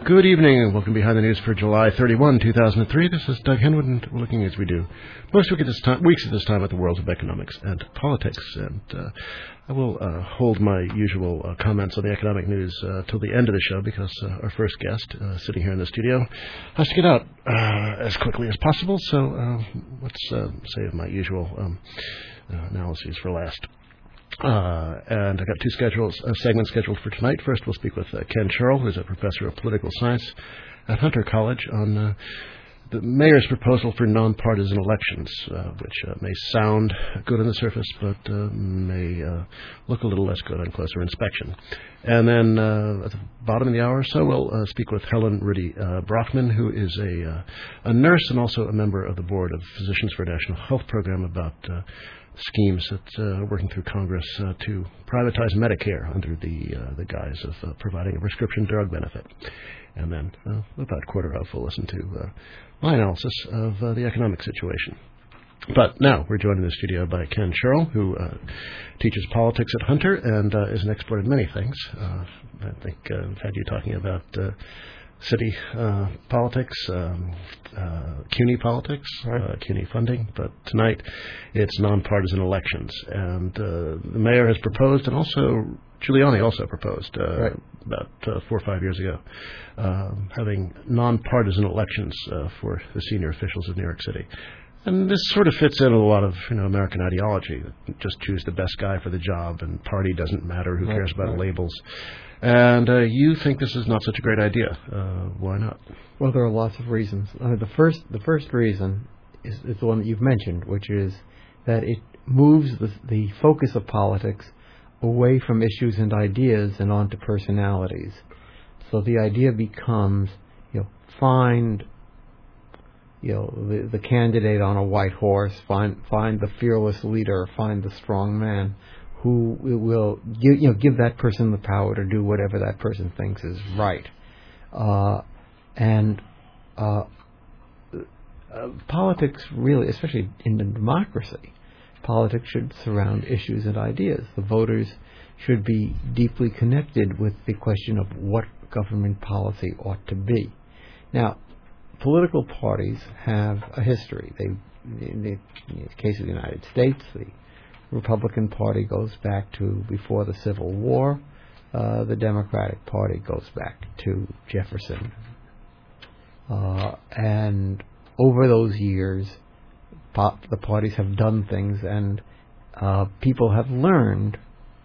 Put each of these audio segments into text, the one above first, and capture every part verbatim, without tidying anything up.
Good evening and welcome behind the news for July thirty-first, two thousand three. This is Doug Henwood, and we're looking as we do most week at this time, weeks at this time at the worlds of economics and politics. And uh, I will uh, hold my usual uh, comments on the economic news uh, till the end of the show because uh, our first guest, uh, sitting here in the studio, has to get out uh, as quickly as possible. So uh, let's uh, save my usual um, uh, analyses for last. Uh, and I've got two schedules, uh, segments scheduled for tonight. First, we'll speak with uh, Ken Sherrill, who's a professor of political science at Hunter College, on uh, the mayor's proposal for nonpartisan elections, uh, which uh, may sound good on the surface, but uh, may uh, look a little less good on closer inspection. And then uh, at the bottom of the hour or so, we'll uh, speak with Helen Rudy uh, Brockman, who is a, uh, a nurse and also a member of the board of Physicians for a National Health Program, about uh, schemes that uh, working through Congress uh, to privatize Medicare under the uh, the guise of uh, providing a prescription drug benefit. And then uh, about quarter of we'll listen to uh, my analysis of uh, the economic situation. But now we're joined in the studio by Ken Sherrill, who uh, teaches politics at Hunter and uh, is an expert in many things. Uh, I think uh, I've had you talking about uh, city uh, politics, um, uh, CUNY politics, right. uh, CUNY funding, but tonight it's nonpartisan elections. And uh, the mayor has proposed, and also Giuliani also proposed uh, right. about uh, four or five years ago, um, having nonpartisan elections uh, for the senior officials of New York City. And this sort of fits in with a lot of, you know, American ideology. Just choose the best guy for the job, and party doesn't matter. Who right, cares about right. labels? And uh, you think this is not such a great idea. Uh, why not? Well, there are lots of reasons. Uh, the first, the first reason is, is the one that you've mentioned, which is that it moves the, the focus of politics away from issues and ideas and onto personalities. So the idea becomes, you know, find. You know, the, the candidate on a white horse, find find the fearless leader, find the strong man who will give, you know, give that person the power to do whatever that person thinks is right. Uh, and uh, uh, politics really, especially in a democracy, politics should surround issues and ideas. The voters should be deeply connected with the question of what government policy ought to be. Now, political parties have a history. They, in the, in the case of the United States, the Republican Party goes back to before the Civil War. Uh, the Democratic Party goes back to Jefferson. Uh, and over those years, po- the parties have done things, and uh, people have learned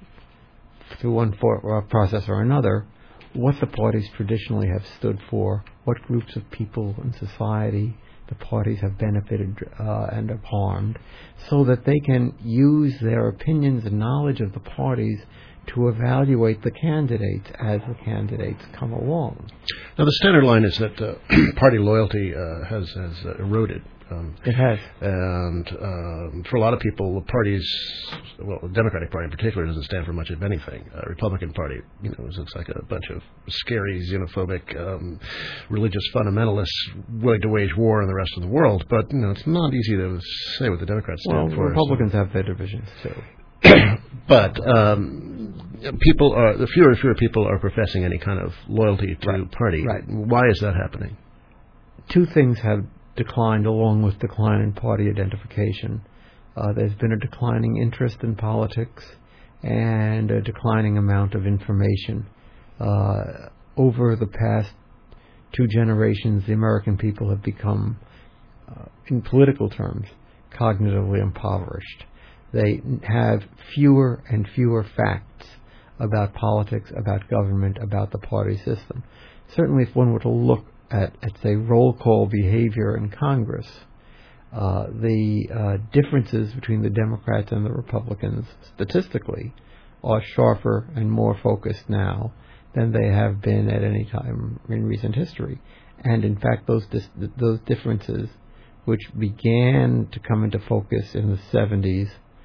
through one for- process or another what the parties traditionally have stood for, what groups of people in society the parties have benefited uh, and have harmed, so that they can use their opinions and knowledge of the parties to evaluate the candidates as the candidates come along. Now, the standard line is that uh, party loyalty uh, has, has uh, eroded. Um, it has. And um, for a lot of people, the parties, well, the Democratic Party in particular, doesn't stand for much of anything. Uh, Republican Party, you know, looks like a bunch of scary, xenophobic, um, religious fundamentalists willing to wage war on the rest of the world. But, you know, it's not easy to say what the Democrats stand well, for. Republicans so. have their divisions, too. But um, people are, the fewer and fewer people are professing any kind of loyalty to right. party. Right. Why is that happening? Two things have declined along with decline in party identification. Uh, there's been a declining interest in politics and a declining amount of information. Uh, over the past two generations, the American people have become, uh, in political terms, cognitively impoverished. They have fewer and fewer facts about politics, about government, about the party system. Certainly, if one were to look at, at say, roll call behavior in Congress, uh, the uh, differences between the Democrats and the Republicans statistically are sharper and more focused now than they have been at any time in recent history. And in fact, those dis- those differences, which began to come into focus in the seventies,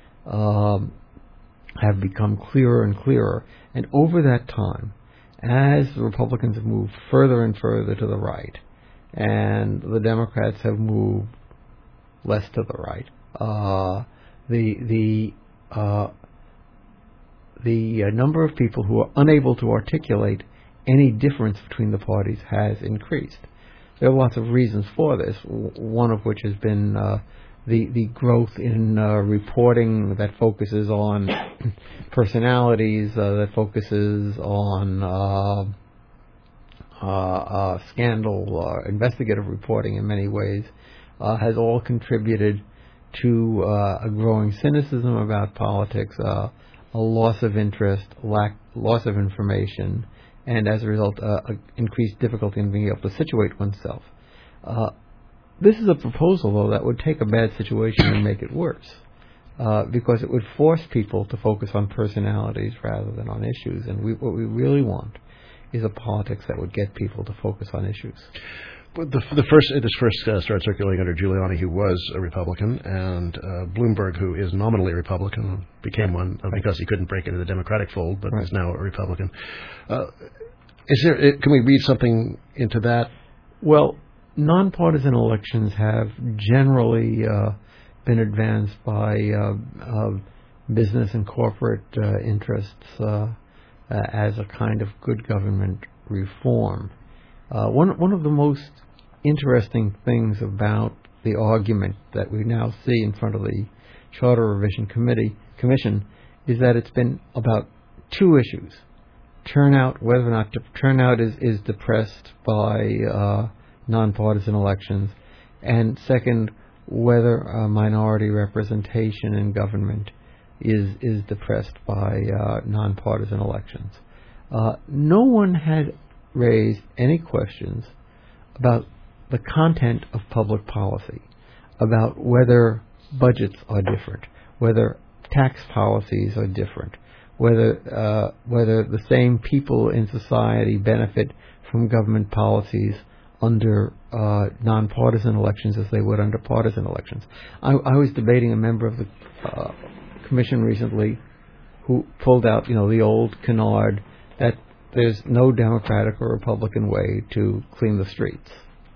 um, have become clearer and clearer. And over that time, as the Republicans have moved further and further to the right, and the Democrats have moved less to the right, uh, the the uh, the uh, number of people who are unable to articulate any difference between the parties has increased. There are lots of reasons for this, w- one of which has been uh, the, the growth in uh, reporting that focuses on personalities, uh, that focuses on uh, uh, uh, scandal, uh, investigative reporting in many ways, uh, has all contributed to uh, a growing cynicism about politics, uh, a loss of interest, lack, loss of information, and as a result, uh, increased difficulty in being able to situate oneself. Uh, this is a proposal, though, that would take a bad situation and make it worse, uh, because it would force people to focus on personalities rather than on issues. And we, what we really want is a politics that would get people to focus on issues. But the, the first, this first uh, started circulating under Giuliani, who was a Republican, and uh, Bloomberg, who is nominally a Republican, became one uh, because he couldn't break into the Democratic fold, but right. is now a Republican. Uh, is there? Can we read something into that? Well, nonpartisan elections have generally uh, been advanced by uh, uh, business and corporate uh, interests uh, uh, as a kind of good government reform. Uh, one one of the most interesting things about the argument that we now see in front of the Charter Revision Committee Commission is that it's been about two issues: turnout, whether or not de- turnout is, is depressed by uh, nonpartisan elections, and second, whether uh, minority representation in government is is depressed by uh, nonpartisan elections. Uh, no one had raised any questions about the content of public policy, about whether budgets are different, whether tax policies are different, whether uh, whether the same people in society benefit from government policies under uh, nonpartisan elections as they would under partisan elections. I, I was debating a member of the uh, commission recently who pulled out, you know, the old canard that there's no Democratic or Republican way to clean the streets.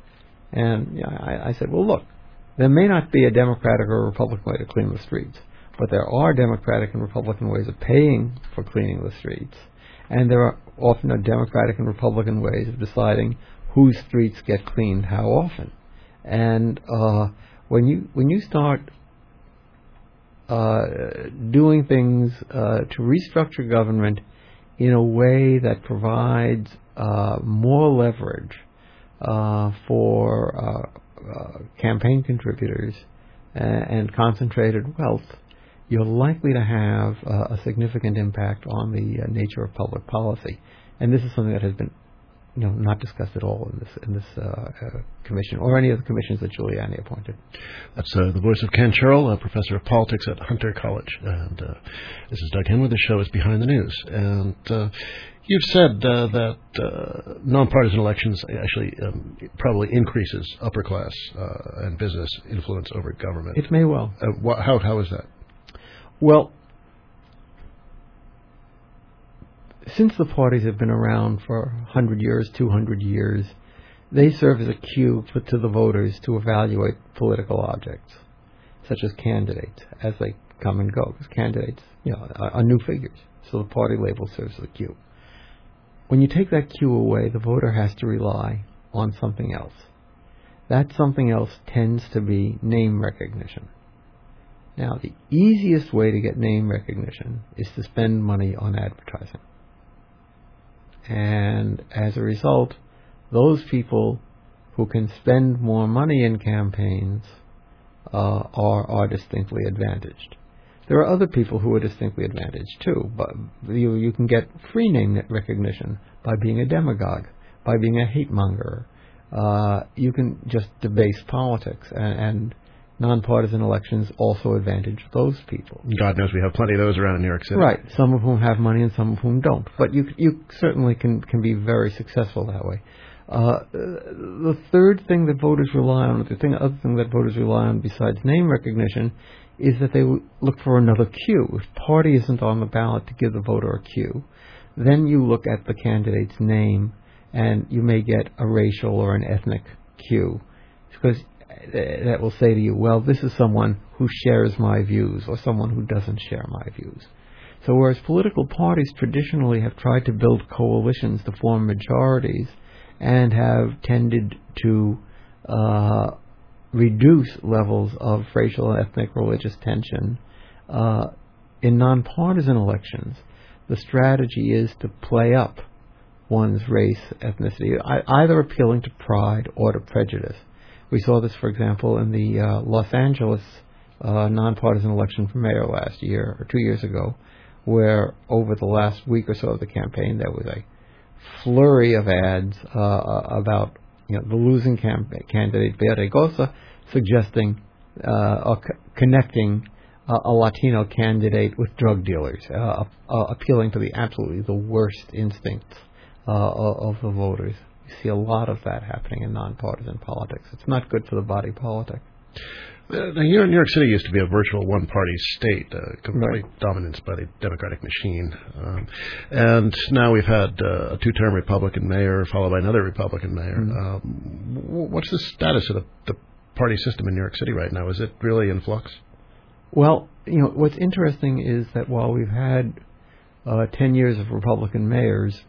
And you know, I, I said, well, look, there may not be a Democratic or a Republican way to clean the streets, but there are Democratic and Republican ways of paying for cleaning the streets. And there are often a Democratic and Republican ways of deciding whose streets get cleaned how often. And uh, when you when you start uh, doing things uh, to restructure government in a way that provides uh, more leverage uh, for uh, uh, campaign contributors and, and concentrated wealth, you're likely to have uh, a significant impact on the uh, nature of public policy. And this is something that has been, you know, not discussed at all in this in this uh, uh, commission or any of the commissions that Giuliani appointed. That's uh, the voice of Ken Sherrill, a professor of politics at Hunter College. And uh, this is Doug Henwood. The show is Behind the News. And uh, you've said uh, that uh, nonpartisan elections actually um, probably increases upper class uh, and business influence over government. It may well. Uh, wh- how how is that? Well, since the parties have been around for one hundred years, two hundred years, they serve as a cue for, to the voters to evaluate political objects, such as candidates, as they come and go. Because candidates, you know, are, are new figures, so the party label serves as a cue. When you take that cue away, the voter has to rely on something else. That something else tends to be name recognition. Now, the easiest way to get name recognition is to spend money on advertising. And as a result, those people who can spend more money in campaigns uh, are, are distinctly advantaged. There are other people who are distinctly advantaged too, but you, you can get free name recognition by being a demagogue, by being a hate monger. Uh, you can just debase politics, and, and nonpartisan elections also advantage those people. God knows we have plenty of those around in New York City. Right, some of whom have money and some of whom don't. But you you certainly can, can be very successful that way. Uh, the third thing that voters rely on, the thing, other thing that voters rely on besides name recognition, is that they look for another cue. If party isn't on the ballot to give the voter a cue, then you look at the candidate's name and you may get a racial or an ethnic cue. Because that will say to you, well, this is someone who shares my views or someone who doesn't share my views. So whereas political parties traditionally have tried to build coalitions to form majorities and have tended to uh, reduce levels of racial, ethnic, religious tension, uh, in nonpartisan elections, the strategy is to play up one's race, ethnicity, either appealing to pride or to prejudice. We saw this, for example, in the uh, Los Angeles uh, nonpartisan election for mayor last year, or two years ago, where over the last week or so of the campaign, there was a flurry of ads uh, about you know, the losing camp- candidate, Villaraigosa, suggesting uh, or c- connecting uh, a Latino candidate with drug dealers, uh, uh, appealing to the absolutely the worst instincts uh, of the voters. You see a lot of that happening in nonpartisan politics. It's not good for the body politic. Uh, New York, New York City used to be a virtual one-party state, uh, complete Right. dominance by the Democratic machine. Um, and now we've had uh, a two-term Republican mayor followed by another Republican mayor. Mm-hmm. Um, w- what's the status of the, the party system in New York City right now? Is it really in flux? Well, you know, what's interesting is that while we've had uh, ten years of Republican mayors,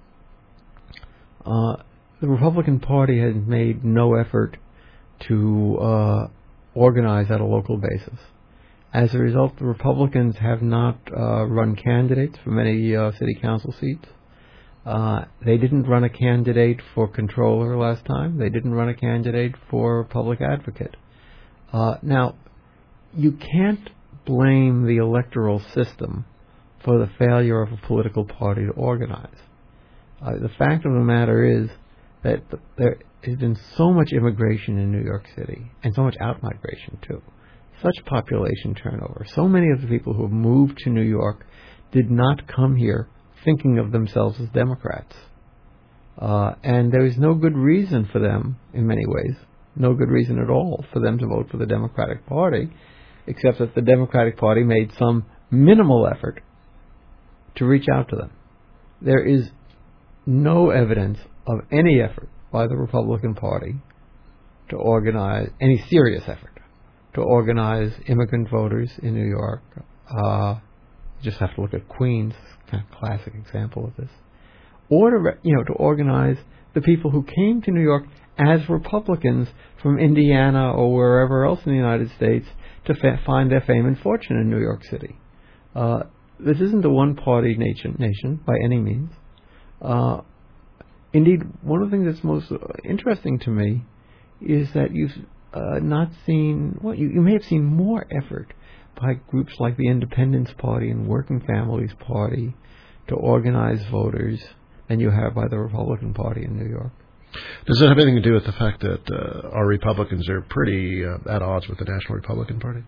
uh, the Republican Party has made no effort to uh, organize at a local basis. As a result, the Republicans have not uh, run candidates for many uh, city council seats. Uh, they didn't run a candidate for controller last time. They didn't run a candidate for public advocate. Uh, now, you can't blame the electoral system for the failure of a political party to organize. Uh, the fact of the matter is that th- there has been so much immigration in New York City, and so much outmigration too. Such population turnover. So many of the people who have moved to New York did not come here thinking of themselves as Democrats. Uh, and there is no good reason for them, in many ways, no good reason at all for them to vote for the Democratic Party, except that the Democratic Party made some minimal effort to reach out to them. There is no evidence of any effort by the Republican Party to organize, any serious effort, to organize immigrant voters in New York. Uh, you just have to look at Queens, kind of classic example of this. Or to, you know, to organize the people who came to New York as Republicans from Indiana or wherever else in the United States to fa- find their fame and fortune in New York City. Uh, this isn't a one-party nation, nation by any means. Uh, indeed, one of the things that's most interesting to me is that you've uh, not seen, well, you, you may have seen more effort by groups like the Independence Party and Working Families Party to organize voters than you have by the Republican Party in New York. Does that have anything to do with the fact that uh, our Republicans are pretty uh, at odds with the National Republican Party?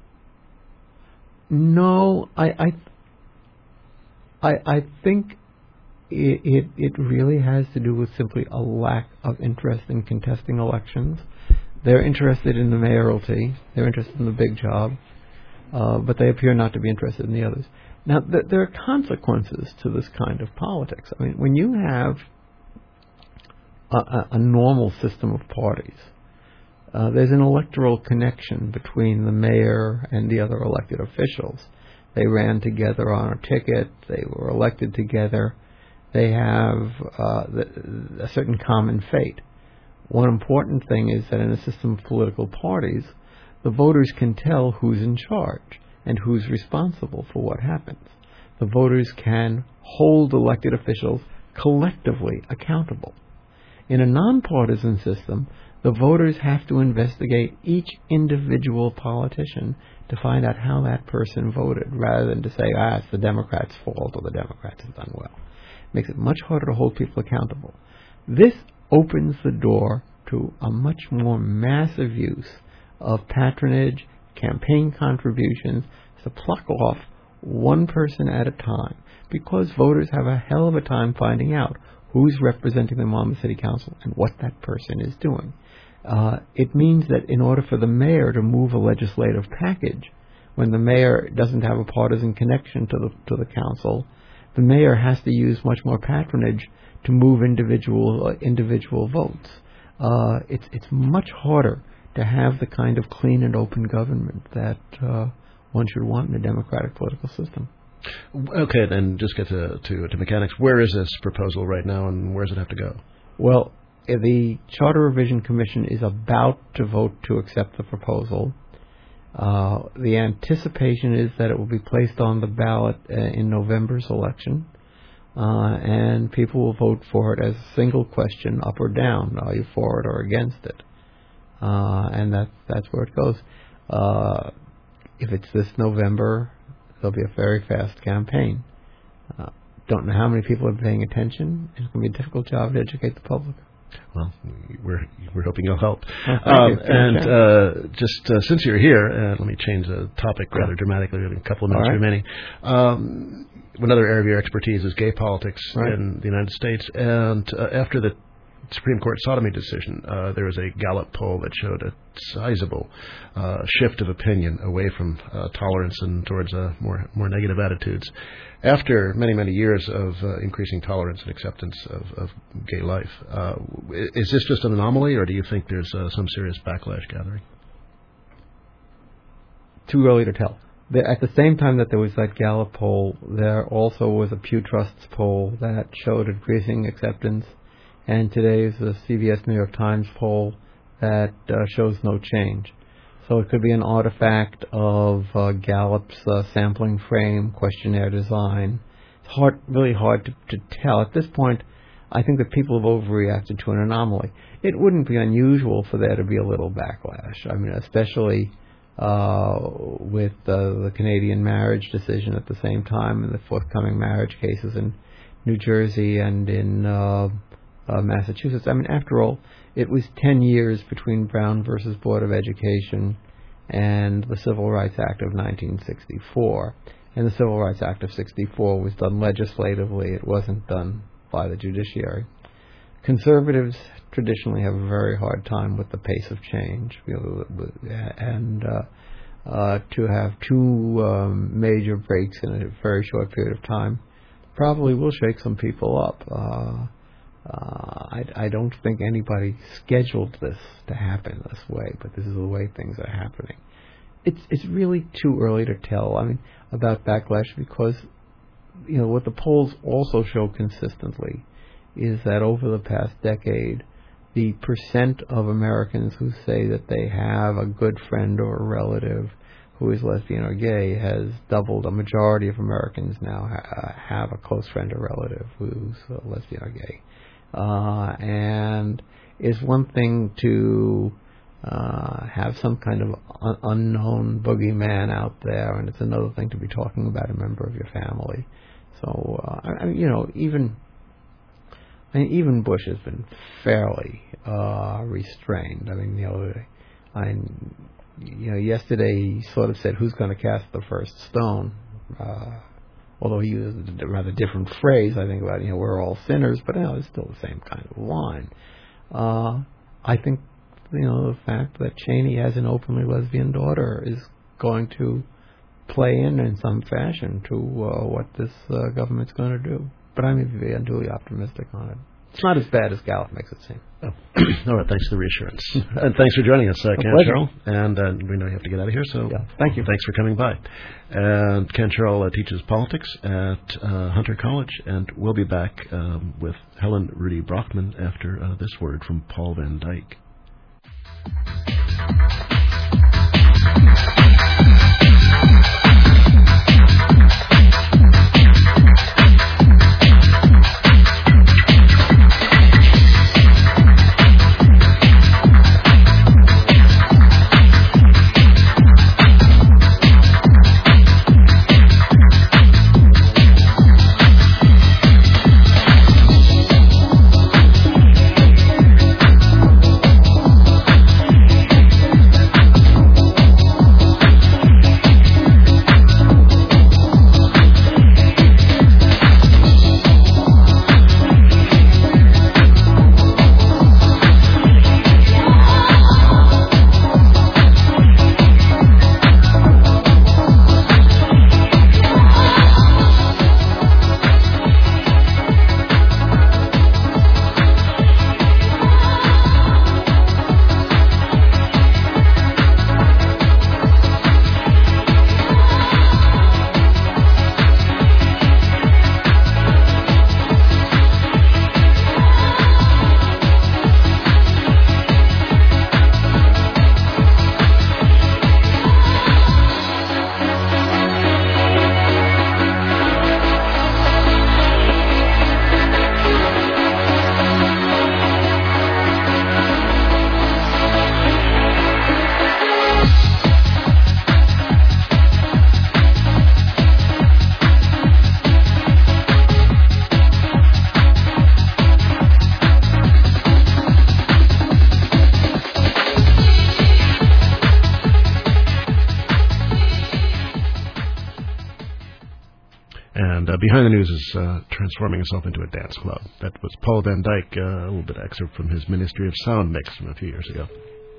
No, I, I, I, I think it, it it really has to do with simply a lack of interest in contesting elections. They're interested in the mayoralty. They're interested in the big job, uh, but they appear not to be interested in the others. Now, th- there are consequences to this kind of politics. I mean, when you have a, a, a normal system of parties, uh, there's an electoral connection between the mayor and the other elected officials. They ran together on a ticket. They were elected together. They have uh, the, a certain common fate. One important thing is that in a system of political parties, the voters can tell who's in charge and who's responsible for what happens. The voters can hold elected officials collectively accountable. In a nonpartisan system, the voters have to investigate each individual politician to find out how that person voted, rather than to say, ah, it's the Democrats' fault or the Democrats have done well. It makes it much harder to hold people accountable. This opens the door to a much more massive use of patronage, campaign contributions, to pluck off one person at a time, because voters have a hell of a time finding out who's representing them on the city council and what that person is doing. Uh, it means that in order for the mayor to move a legislative package, when the mayor doesn't have a partisan connection to the to the council, the mayor has to use much more patronage to move individual uh, individual votes. Uh, it's it's much harder to have the kind of clean and open government that uh, one should want in a democratic political system. Okay, then just get to, to, to mechanics. Where is this proposal right now, and where does it have to go? Well, the Charter Revision Commission is about to vote to accept the proposal. Uh, the anticipation is that it will be placed on the ballot uh, in November's election, uh, and people will vote for it as a single question, up or down. Are you for it or against it? Uh, and that, that's where it goes. Uh, if it's this November, there'll be a very fast campaign. Uh, don't know how many people are paying attention. It's going to be a difficult job to educate the public. Well, we're we're hoping you'll help. Oh, um, you. and uh, just uh, since you're here, uh, let me change the topic rather yeah. dramatically. We have a couple of minutes right. remaining. Um, another area of your expertise is gay politics right. in the United States. And uh, after the Supreme Court sodomy decision, uh, there was a Gallup poll that showed a sizable uh, shift of opinion away from uh, tolerance and towards uh, more more negative attitudes. After many, many years of uh, increasing tolerance and acceptance of, of gay life, uh, is this just an anomaly, or do you think there's uh, some serious backlash gathering? Too early to tell. At the same time that there was that Gallup poll, there also was a Pew Trust's poll that showed increasing acceptance. And today is the C B S New York Times poll that uh, shows no change. So it could be an artifact of uh, Gallup's uh, sampling frame, questionnaire design. It's hard, really hard to, to tell. At this point, I think that people have overreacted to an anomaly. It wouldn't be unusual for there to be a little backlash. I mean, especially uh, with uh, the Canadian marriage decision at the same time and the forthcoming marriage cases in New Jersey and in uh, Uh, Massachusetts. I mean, after all, it was ten years between Brown versus Board of Education and the Civil Rights Act of nineteen sixty-four. And the Civil Rights Act of sixty-four was done legislatively. It wasn't done by the judiciary. Conservatives traditionally have a very hard time with the pace of change. And uh, uh, to have two um, major breaks in a very short period of time probably will shake some people up. Uh, Uh, I, I don't think anybody scheduled this to happen this way, but this is the way things are happening. It's it's really too early to tell. I mean, about backlash, because you know what the polls also show consistently is that over the past decade, the percent of Americans who say that they have a good friend or a relative who is lesbian or gay has doubled. A majority of Americans now ha- have a close friend or relative who's uh, lesbian or gay. Uh, and it's one thing to uh, have some kind of un- unknown boogeyman out there, and it's another thing to be talking about a member of your family. So, uh, I, I mean, you know, even I mean, even Bush has been fairly uh, restrained. I mean, you know, I, you know, yesterday he sort of said, "Who's going to cast the first stone?" Uh, Although he used a rather different phrase, I think, about, you know, we're all sinners, but you know, it's still the same kind of line. Uh, I think, you know, the fact that Cheney has an openly lesbian daughter is going to play in in some fashion to uh, what this uh, government's going to do. But I'm unduly optimistic on it. It's not as bad as Gallup makes it seem. Oh. All right, thanks for the reassurance. And thanks for joining us, uh, Ken Sherrill. And uh, we know you have to get out of here, so yeah, thank you. Thanks for coming by. And Ken Sherrill uh, teaches politics at uh, Hunter College, and we'll be back um, with Helen Rudy Brockman after uh, this word from Paul Van Dyke. Behind the News is uh, transforming itself into a dance club. That was Paul Van Dyke, uh, a little bit excerpt from his Ministry of Sound mix from a few years ago.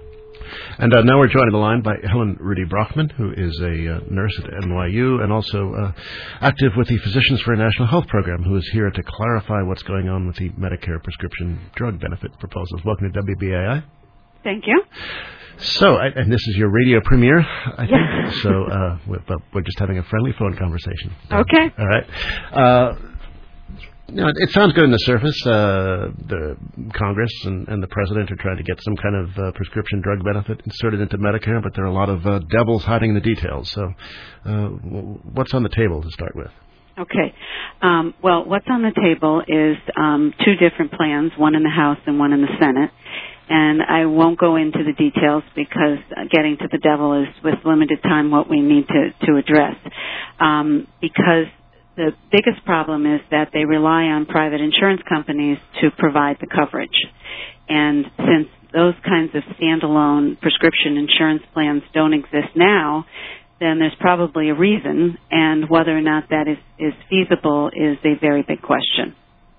And uh, now we're joined on the line by Helen Rudy Brockman, who is a uh, nurse at N Y U and also uh, active with the Physicians for a National Health Program, who is here to clarify what's going on with the Medicare prescription drug benefit proposals. Welcome to W B A I. Thank you. So, I, and this is your radio premiere, I think. Yes. So uh, we're, we're just having a friendly phone conversation. Okay. All right. Uh, You know, it, it sounds good on the surface. Uh, the Congress and, and the President are trying to get some kind of uh, prescription drug benefit inserted into Medicare, but there are a lot of uh, devils hiding in the details. So uh, what's on the table to start with? Okay. Um, well, what's on the table is um, two different plans, one in the House and one in the Senate. And I won't go into the details because uh, getting to the devil is, with limited time, what we need to, to address. Um, because the biggest problem is that they rely on private insurance companies to provide the coverage. And since those kinds of standalone prescription insurance plans don't exist now, then there's probably a reason, and whether or not that is, is feasible is a very big question.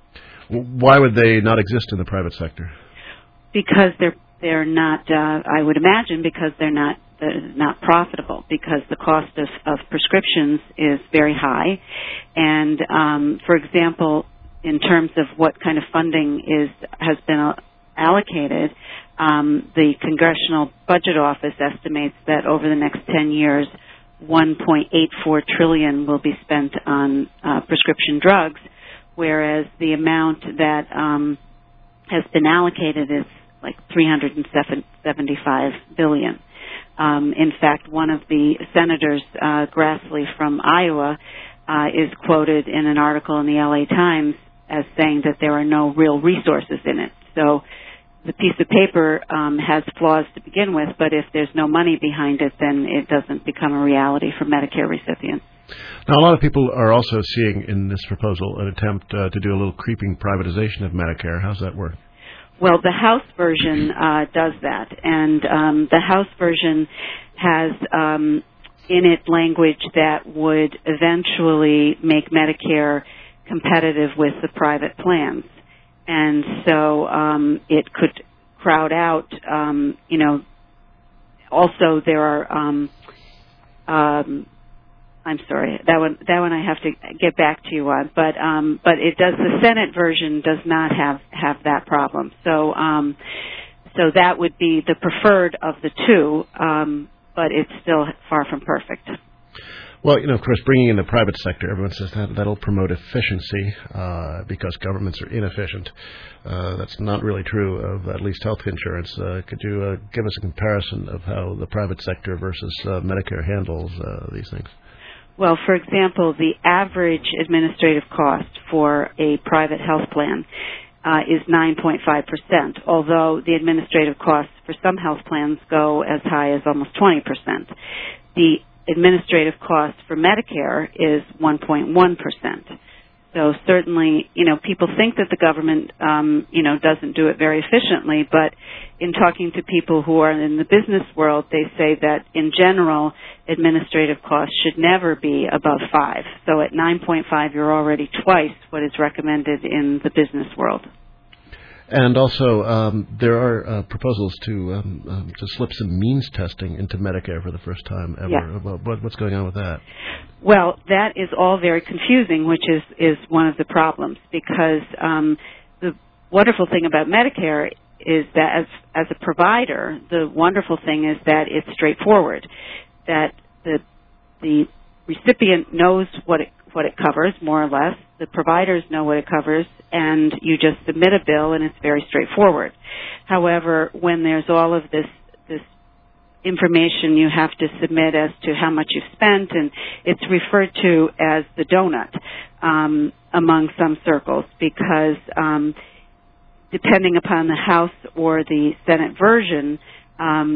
Why would they not exist in the private sector? Because they're they're not, uh, I would imagine, because they're not they're not profitable, because the cost of, of prescriptions is very high. And, um, for example, in terms of what kind of funding is has been uh, allocated, um, the Congressional Budget Office estimates that over the next ten years, one point eight four trillion dollars will be spent on uh, prescription drugs, whereas the amount that um, has been allocated is like three hundred seventy-five billion dollars. Um, in fact, one of the senators, uh, Grassley from Iowa, uh, is quoted in an article in the L A Times as saying that there are no real resources in it. So the piece of paper um, has flaws to begin with, but if there's no money behind it, then it doesn't become a reality for Medicare recipients. Now, a lot of people are also seeing in this proposal an attempt uh, to do a little creeping privatization of Medicare. How's that work? Well, the House version uh, does that, and um, the House version has um, in it language that would eventually make Medicare competitive with the private plans. And so um, it could crowd out, um, you know, also there are, um, um, I'm sorry, that one, that one I have to get back to you on, but, um, but it does, the Senate version does not have, have that problem. So, um, so that would be the preferred of the two, um, but it's still far from perfect. Well, you know, of course, bringing in the private sector, everyone says that that'll promote efficiency uh, because governments are inefficient. Uh, that's not really true of at least health insurance. Uh, could you uh, give us a comparison of how the private sector versus uh, Medicare handles uh, these things? Well, for example, the average administrative cost for a private health plan uh, is nine point five percent, although the administrative costs for some health plans go as high as almost twenty percent. The administrative cost for Medicare is one point one percent. So certainly, you know, people think that the government, um, you know, doesn't do it very efficiently, but in talking to people who are in the business world, they say that in general, administrative costs should never be above five. So at nine point five, you're already twice what is recommended in the business world. And also, um, there are uh, proposals to um, um, to slip some means testing into Medicare for the first time ever. Yeah. What, what's going on with that? Well, that is all very confusing, which is, is one of the problems, because um, the wonderful thing about Medicare is that as as a provider, the wonderful thing is that it's straightforward, that the the recipient knows what it what it covers, more or less. The providers know what it covers, and you just submit a bill, and it's very straightforward. However, when there's all of this this information you have to submit as to how much you've spent, and it's referred to as the donut um, among some circles, because um, depending upon the House or the Senate version, um,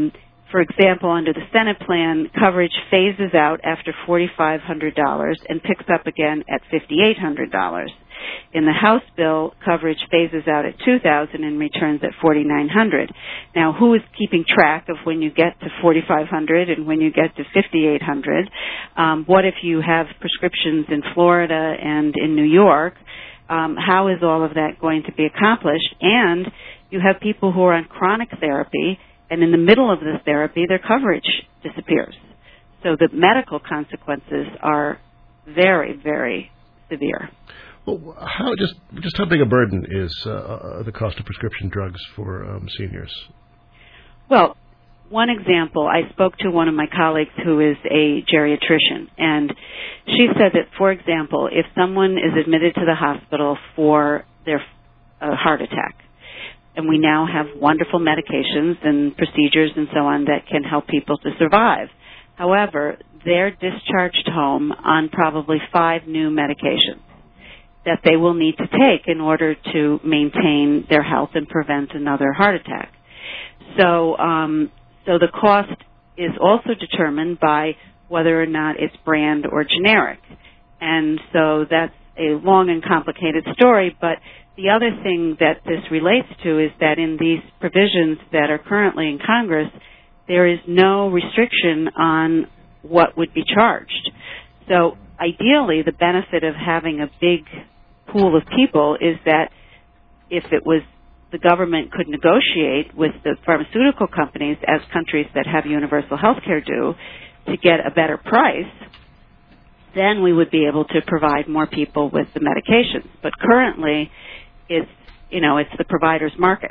for example, under the Senate plan, coverage phases out after four thousand five hundred dollars and picks up again at five thousand eight hundred dollars. In the House bill, coverage phases out at two thousand dollars and returns at four thousand nine hundred dollars. Now, who is keeping track of when you get to four thousand five hundred dollars and when you get to five thousand eight hundred dollars? Um, what if you have prescriptions in Florida and in New York? Um, how is all of that going to be accomplished? And you have people who are on chronic therapy, and in the middle of this therapy, their coverage disappears. So the medical consequences are very, very severe. Well, how just just how big a burden is uh, the cost of prescription drugs for um, seniors? Well, one example, I spoke to one of my colleagues who is a geriatrician, and she said that, for example, if someone is admitted to the hospital for their uh, heart attack, and we now have wonderful medications and procedures and so on that can help people to survive. However, they're discharged home on probably five new medications that they will need to take in order to maintain their health and prevent another heart attack. So, um, so the cost is also determined by whether or not it's brand or generic. And so that's a long and complicated story, but the other thing that this relates to is that in these provisions that are currently in Congress, there is no restriction on what would be charged. So ideally, the benefit of having a big pool of people is that if it was the government could negotiate with the pharmaceutical companies, as countries that have universal health care do, to get a better price, then we would be able to provide more people with the medications. But currently, it's, you know, it's the provider's market.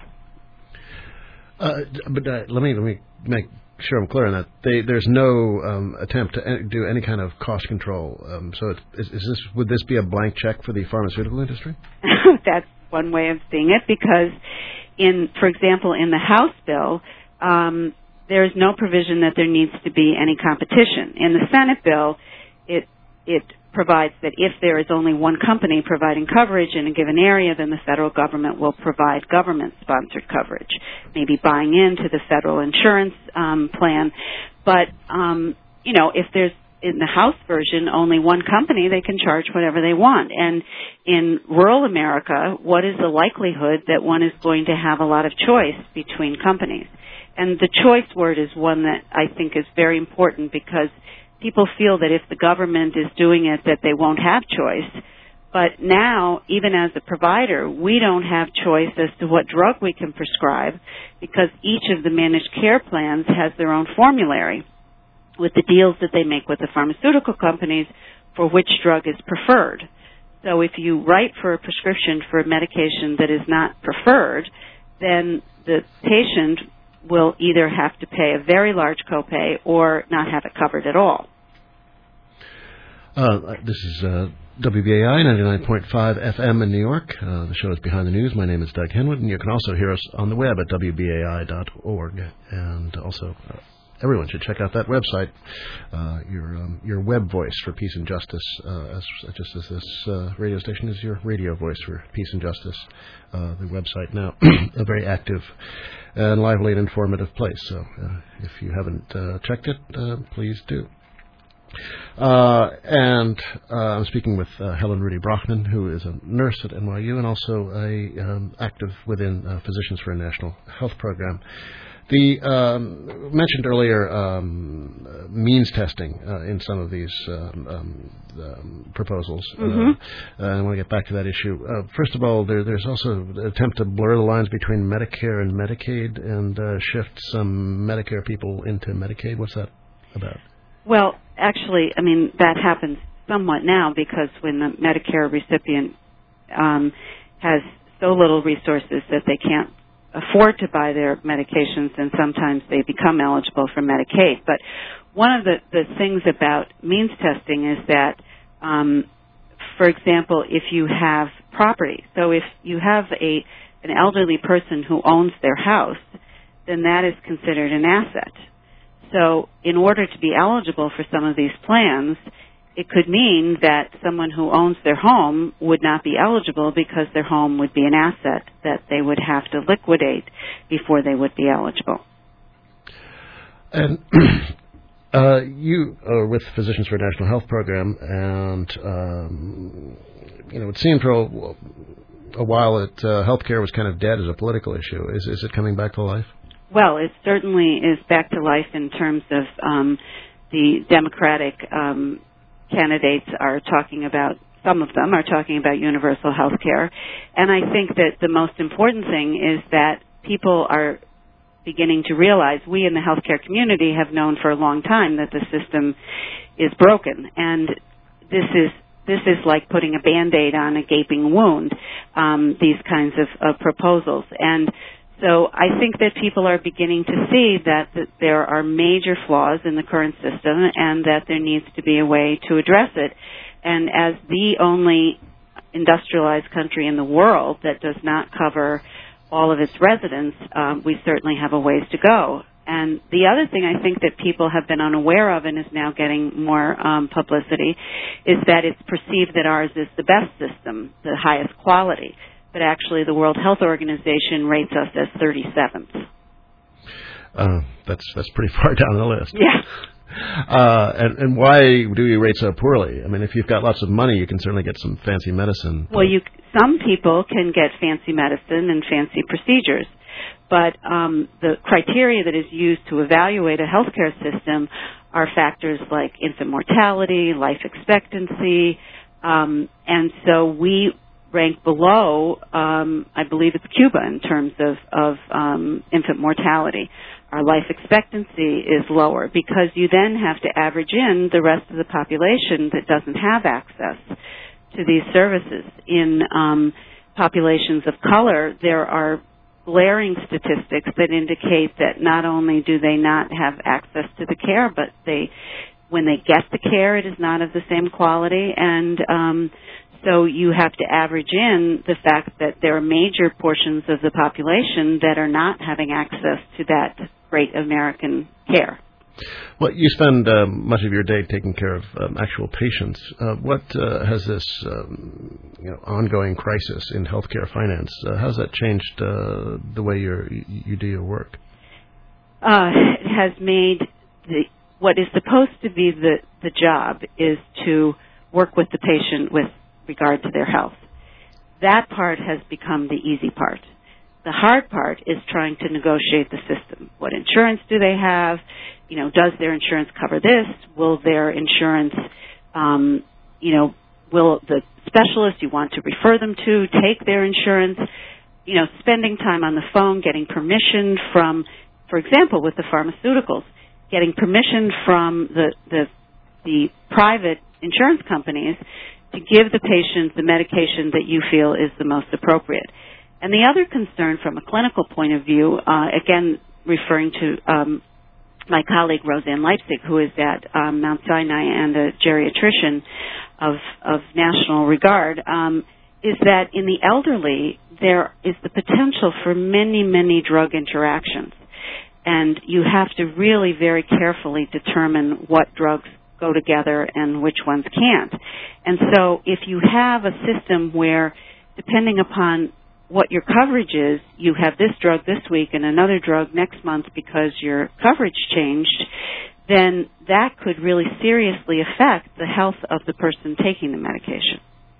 Uh, but uh, let me let me make sure I'm clear on that. They, there's no um, attempt to do any kind of cost control. Um, so, it, is, is this would this be a blank check for the pharmaceutical industry? That's one way of seeing it, because, in, for example, in the House bill, um, there is no provision that there needs to be any competition. In the Senate bill, it it provides that if there is only one company providing coverage in a given area, then the federal government will provide government-sponsored coverage, maybe buying into the federal insurance um, plan. But, um, you know, if there's, in the House version, only one company, they can charge whatever they want. And in rural America, what is the likelihood that one is going to have a lot of choice between companies? And the choice word is one that I think is very important, because people feel that if the government is doing it, that they won't have choice. But now, even as a provider, we don't have choice as to what drug we can prescribe, because each of the managed care plans has their own formulary with the deals that they make with the pharmaceutical companies for which drug is preferred. So if you write for a prescription for a medication that is not preferred, then the patient will either have to pay a very large copay or not have it covered at all. Uh, this is uh, W B A I ninety-nine point five F M in New York. Uh, the show is Behind the News. My name is Doug Henwood, and you can also hear us on the web at W B A I dot org. And also, uh, everyone should check out that website, uh, your um, your web voice for peace and justice, uh, as, just as this uh, radio station is your radio voice for peace and justice. Uh, the website now, a very active and lively and informative place. So uh, if you haven't uh, checked it, uh, please do. Uh, and uh, I'm speaking with uh, Helen Rudy Brockman, who is a nurse at N Y U and also a um, active within uh, Physicians for a National Health Program. The um, mentioned earlier um, means testing uh, in some of these um, um, um, proposals. Mm-hmm. Uh, I want to get back to that issue. Uh, first of all, there, there's also an attempt to blur the lines between Medicare and Medicaid and uh, shift some Medicare people into Medicaid. What's that about? Well, actually, I mean, that happens somewhat now, because when the Medicare recipient um, has so little resources that they can't afford to buy their medications, and sometimes they become eligible for Medicaid. But one of the, the things about means testing is that, um, for example, if you have property, so if you have a an elderly person who owns their house, then that is considered an asset. So in order to be eligible for some of these plans, it could mean that someone who owns their home would not be eligible, because their home would be an asset that they would have to liquidate before they would be eligible. And uh, you are with Physicians for a National Health Program, and um, you know it seemed for a, a while that uh, healthcare was kind of dead as a political issue. Is is it coming back to life? Well, it certainly is back to life in terms of um, the Democratic um, candidates are talking about. Some of them are talking about universal health care. And I think that the most important thing is that people are beginning to realize, we in the healthcare community have known for a long time that the system is broken. And this is this is like putting a Band-Aid on a gaping wound, um, these kinds of, of proposals. And so I think that people are beginning to see that, that there are major flaws in the current system and that there needs to be a way to address it. And as the only industrialized country in the world that does not cover all of its residents, um, we certainly have a ways to go. And the other thing I think that people have been unaware of and is now getting more um, publicity is that it's perceived that ours is the best system, the highest quality. But actually the World Health Organization rates us as thirty-seventh. Uh, that's that's pretty far down the list. Yeah. Uh, and, and why do you rate so poorly? I mean, if you've got lots of money, you can certainly get some fancy medicine. Well, you some people can get fancy medicine and fancy procedures, but um, the criteria that is used to evaluate a healthcare system are factors like infant mortality, life expectancy, um, and so we rank below, um, I believe it's Cuba in terms of, of um, infant mortality. Our life expectancy is lower because you then have to average in the rest of the population that doesn't have access to these services. In um, populations of color, there are glaring statistics that indicate that not only do they not have access to the care, but they, when they get the care, it is not of the same quality. And um, so you have to average in the fact that there are major portions of the population that are not having access to that great American care. Well, you spend uh, much of your day taking care of um, actual patients. Uh, what uh, has this um, you know, ongoing crisis in healthcare finance, uh, how has that changed uh, the way you're, you do your work? Uh, it has made the, what is supposed to be the, the job is to work with the patient with regard to their health. That part has become the easy part. The hard part is trying to negotiate the system. What insurance do they have? You know, does their insurance cover this? Will their insurance, um, you know, will the specialist you want to refer them to take their insurance? You know, spending time on the phone, getting permission from, for example, with the pharmaceuticals, getting permission from the the, the private insurance companies to give the patient the medication that you feel is the most appropriate. And the other concern from a clinical point of view, uh, again, referring to um, my colleague Roseanne Leipzig, who is at um, Mount Sinai and a geriatrician of, of national regard, um, is that in the elderly, there is the potential for many, many drug interactions. And you have to really very carefully determine what drugs go together and which ones can't. And so if you have a system where, depending upon what your coverage is, you have this drug this week and another drug next month because your coverage changed, then that could really seriously affect the health of the person taking the medication.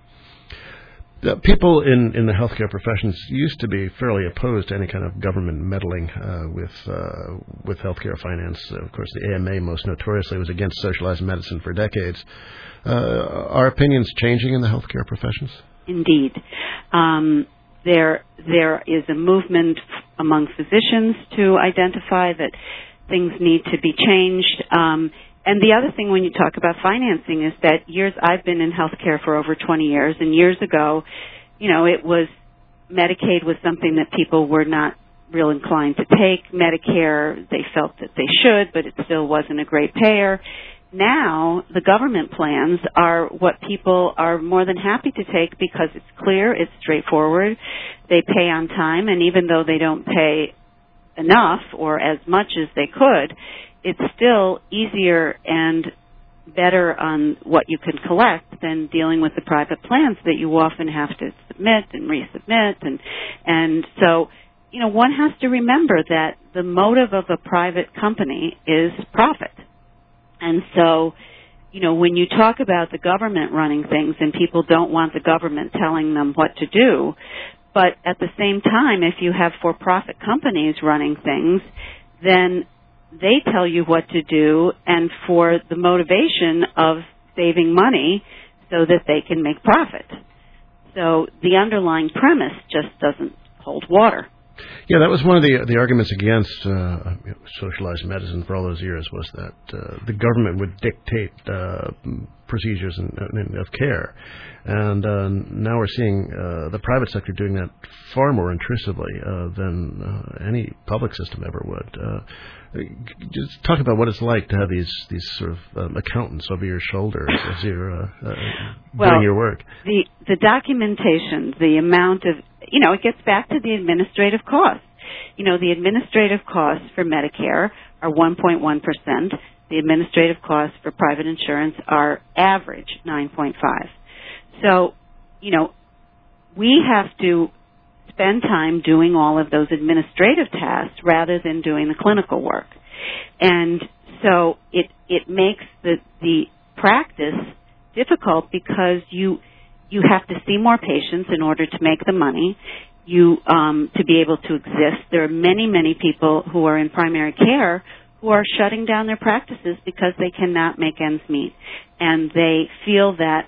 Uh, people in, in the healthcare professions used to be fairly opposed to any kind of government meddling uh, with uh, with healthcare finance. Uh, of course, the A M A most notoriously was against socialized medicine for decades. Uh, are opinions changing in the healthcare professions? Indeed. Um, there there is a movement among physicians to identify that things need to be changed. Um, And the other thing when you talk about financing is that years, I've been in healthcare for over twenty years, and years ago, you know, it was, Medicaid was something that people were not real inclined to take. Medicare, they felt that they should, but it still wasn't a great payer. Now, the government plans are what people are more than happy to take because it's clear, it's straightforward, they pay on time, and even though they don't pay enough or as much as they could, it's still easier and better on what you can collect than dealing with the private plans that you often have to submit and resubmit. And, and so you know, one has to remember that the motive of a private company is profit. And so, you know, when you talk about the government running things and people don't want the government telling them what to do, but at the same time, if you have for-profit companies running things, then they tell you what to do and for the motivation of saving money so that they can make profit. So the underlying premise just doesn't hold water. Yeah, that was one of the the arguments against uh, socialized medicine for all those years, was that uh, the government would dictate uh, procedures and, and of care, and uh, now we're seeing uh, the private sector doing that far more intrusively uh, than uh, any public system ever would. Uh, just talk about what it's like to have these these sort of um, accountants over your shoulder as you're uh, uh, well, doing your work. The the documentation, the amount of You know, it gets back to the administrative costs. You know, the administrative costs for Medicare are one point one percent. The administrative costs for private insurance are average nine point five. So, you know, we have to spend time doing all of those administrative tasks rather than doing the clinical work. And so it it makes the the practice difficult because you You have to see more patients in order to make the money, you um, to be able to exist. There are many, many people who are in primary care who are shutting down their practices because they cannot make ends meet. And they feel that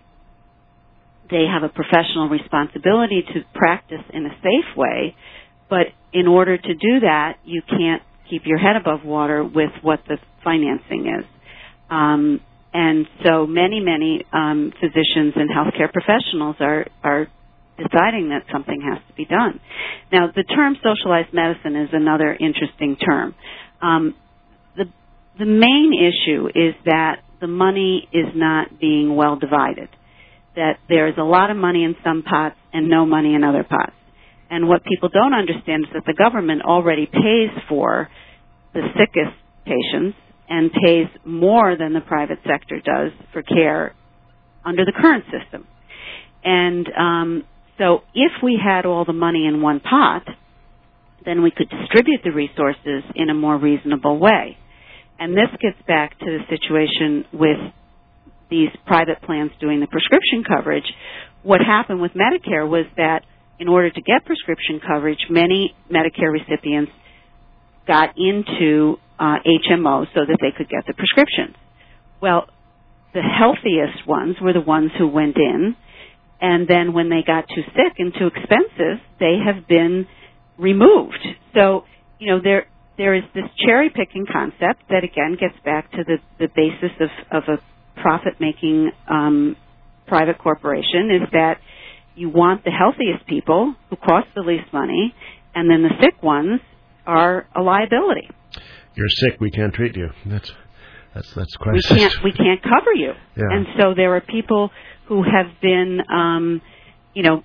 they have a professional responsibility to practice in a safe way, but in order to do that, you can't keep your head above water with what the financing is. Um, And so many, many um, physicians and healthcare professionals are, are deciding that something has to be done. Now, the term socialized medicine is another interesting term. Um, the, the main issue is that the money is not being well divided, that there's a lot of money in some pots and no money in other pots. And what people don't understand is that the government already pays for the sickest patients and pays more than the private sector does for care under the current system. And um, so if we had all the money in one pot, then we could distribute the resources in a more reasonable way. And this gets back to the situation with these private plans doing the prescription coverage. What happened with Medicare was that in order to get prescription coverage, many Medicare recipients got into Uh, H M O so that they could get the prescriptions. Well, the healthiest ones were the ones who went in, and then when they got too sick and too expensive, they have been removed. So, you know, there there is this cherry-picking concept that, again, gets back to the, the basis of, of a profit-making um, private corporation, is that you want the healthiest people who cost the least money, and then the sick ones are a liability. You're sick, we can't treat you. That's that's that's quite. We can't we can't cover you. Yeah. And so there are people who have been, um, you know,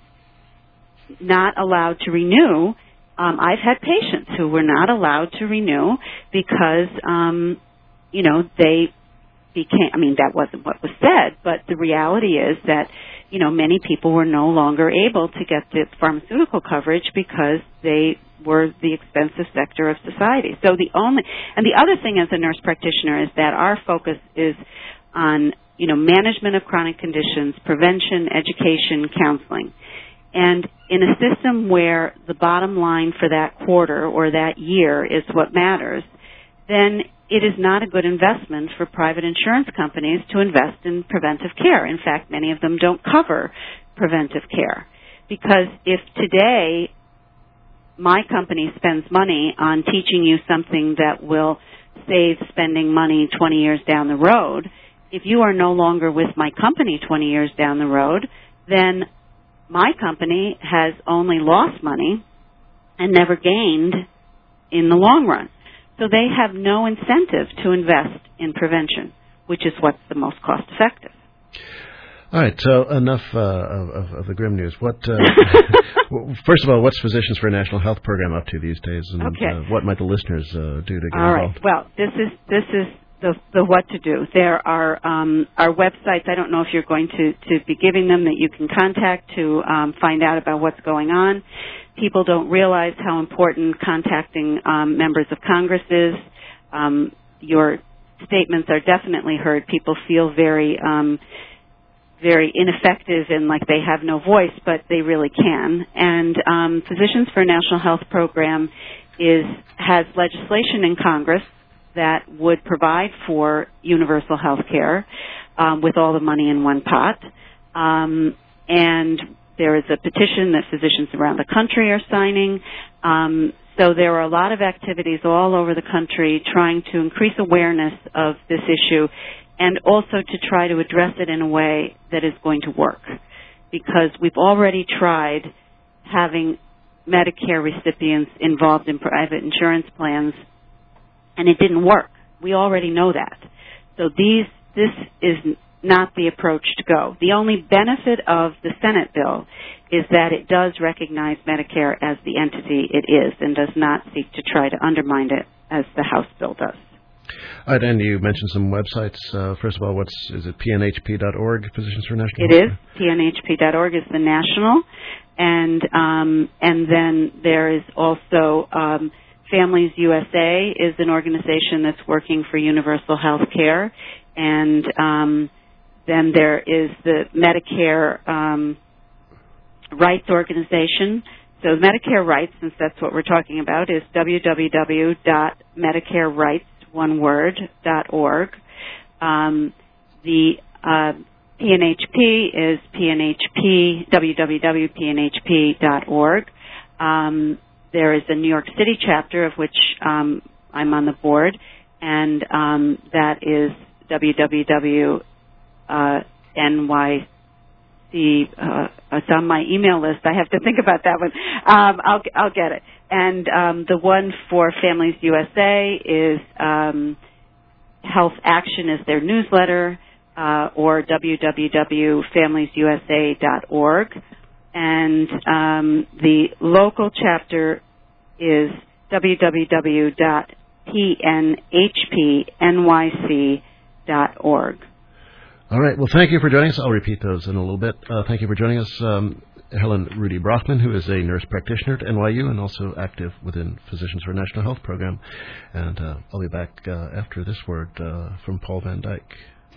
not allowed to renew. Um, I've had patients who were not allowed to renew because, um, you know, they became. I mean, that wasn't what was said, but the reality is that, you know, many people were no longer able to get the pharmaceutical coverage because they were the expensive sector of society. So the only, and the other thing as a nurse practitioner is that our focus is on, you know, management of chronic conditions, prevention, education, counseling. And in a system where the bottom line for that quarter or that year is what matters, then it is not a good investment for private insurance companies to invest in preventive care. In fact, many of them don't cover preventive care. Because if today my company spends money on teaching you something that will save spending money twenty years down the road, if you are no longer with my company twenty years down the road, then my company has only lost money and never gained in the long run. So they have no incentive to invest in prevention, which is what's the most cost effective. All right, so enough uh, of, of the grim news. What, uh, first of all, what's Physicians for a National Health Program up to these days, and okay. uh, what might the listeners uh, do to get all involved? Right. Well, this is this is the, the what to do. There are um, our websites. I don't know if you're going to, to be giving them that you can contact to um, find out about what's going on. People don't realize how important contacting um, members of Congress is. Um, your statements are definitely heard. People feel very um, very ineffective and like they have no voice, but they really can. And um, Physicians for a National Health Program is has legislation in Congress that would provide for universal health care um, with all the money in one pot. Um, and there is a petition that physicians around the country are signing. Um, so there are a lot of activities all over the country trying to increase awareness of this issue and also to try to address it in a way that is going to work. Because we've already tried having Medicare recipients involved in private insurance plans, and it didn't work. We already know that. So these, this is not the approach to go. The only benefit of the Senate bill is that it does recognize Medicare as the entity it is and does not seek to try to undermine it as the House bill does. All right, and you mentioned some websites. Uh, first of all, what's is it P N H P dot org, Physicians for National It is. P N H P dot org is the national. And um, and then there is also um, Families U S A is an organization that's working for universal health care. And um, then there is the Medicare um, Rights Organization. So Medicare Rights, since that's what we're talking about, is w w w dot medicare rights, one word, dot org. Um, the uh, P N H P is P N H P, w w w dot p n h p dot org. Um, there is a New York City chapter of which um, I'm on the board, and um, that is w w w dot n y c. Uh, it's on my email list. I have to think about that one. Um, I'll I'll get it. And um, the one for Families U S A is um, Health Action is their newsletter, uh, or w w w dot families u s a dot org. And um, the local chapter is w w w dot p n h p n y c dot org. All right. Well, thank you for joining us. I'll repeat those in a little bit. Uh, thank you for joining us, um, Helen Rudy Brockman, who is a nurse practitioner at N Y U and also active within Physicians for a National Health Program. And uh, I'll be back uh, after this word uh, from Paul Van Dyke.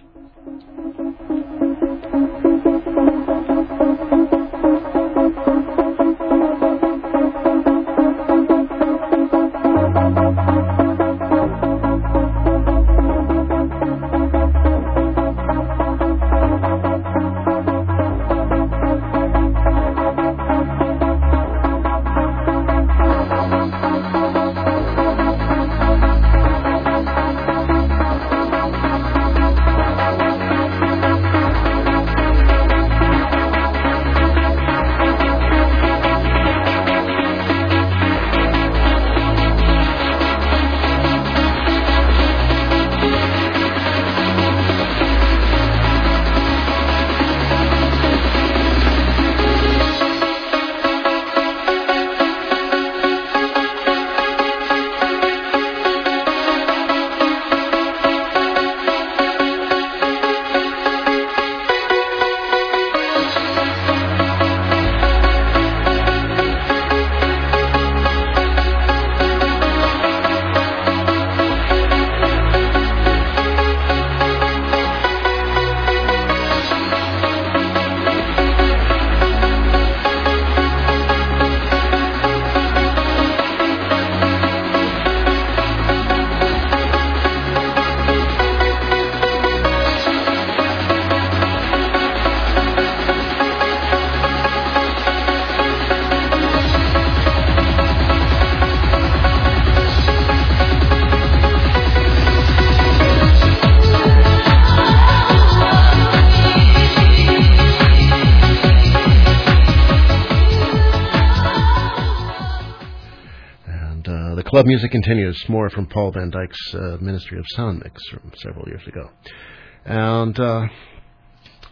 Club music continues. More from Paul Van Dyke's uh, Ministry of Sound mix from several years ago. And uh,